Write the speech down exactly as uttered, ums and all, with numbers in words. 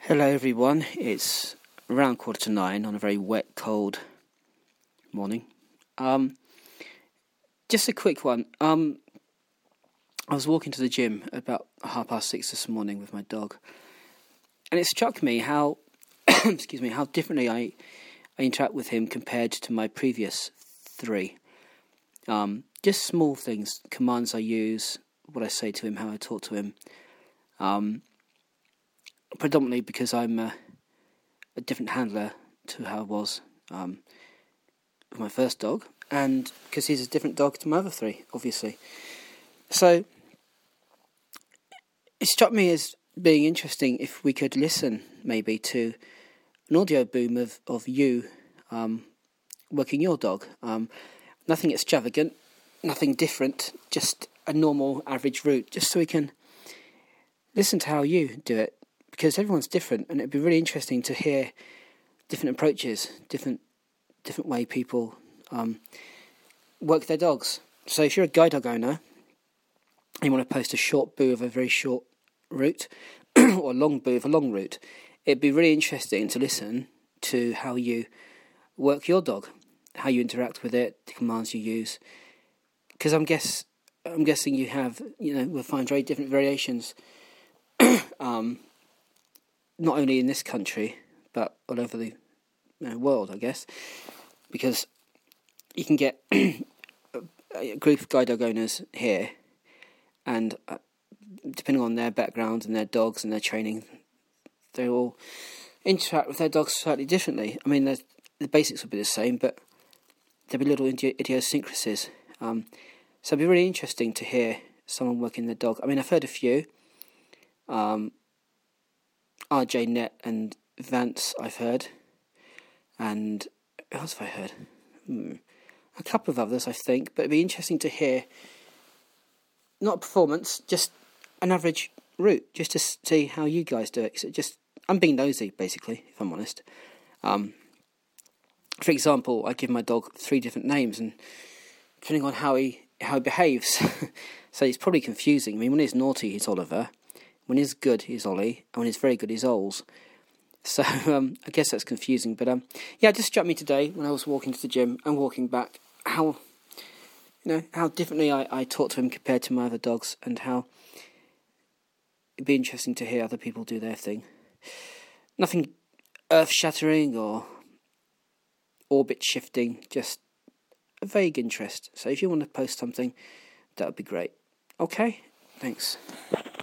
Hello everyone, it's around quarter to nine on a very wet, cold morning. Um, just a quick one. Um, I was walking to the gym about half past six this morning with my dog, and it struck me how, excuse me, how differently I, I interact with him compared to my previous three. Um, just small things, commands I use, what I say to him, how I talk to him. Um, predominantly because I'm a, a different handler to how I was um, with my first dog, and because he's a different dog to my other three, obviously. So it struck me as being interesting if we could listen maybe to an audio boom of, of you um, working your dog. Um, nothing extravagant, nothing different, just a normal average route, just so we can listen to how you do it. Because everyone's different, and it'd be really interesting to hear different approaches, different different way people um, work their dogs. So if you're a guide dog owner, and you want to post a short boo of a very short route, or a long boo of a long route, it'd be really interesting to listen to how you work your dog, how you interact with it, the commands you use. Because I'm guess I'm guessing you have, you know, we'll find very different variations. um, Not only in this country, but all over the you know, world, I guess, because you can get a group of guide dog owners here, and uh, depending on their background and their dogs and their training, they all interact with their dogs slightly differently. I mean, the basics will be the same, but there'll be little idi- idiosyncrasies. Um, so it'd be really interesting to hear someone working their dog. I mean, I've heard a few. Um, R J Net and Vance, I've heard, and who else have I heard? Hmm. A couple of others, I think, but it'd be interesting to hear, not a performance, just an average route, just to see how you guys do it. So just, I'm being nosy, basically, if I'm honest. Um, for example, I give my dog three different names, and depending on how he how he behaves, so it's probably confusing. I mean, when he's naughty, he's Oliver. When he's good, he's Ollie, and when he's very good, he's Oles. So um, I guess that's confusing, but um, yeah, it just struck me today when I was walking to the gym and walking back how you know how differently I, I talk to him compared to my other dogs, and how it'd be interesting to hear other people do their thing. Nothing earth-shattering or orbit-shifting, just a vague interest. So if you want to post something, that would be great. Okay, thanks.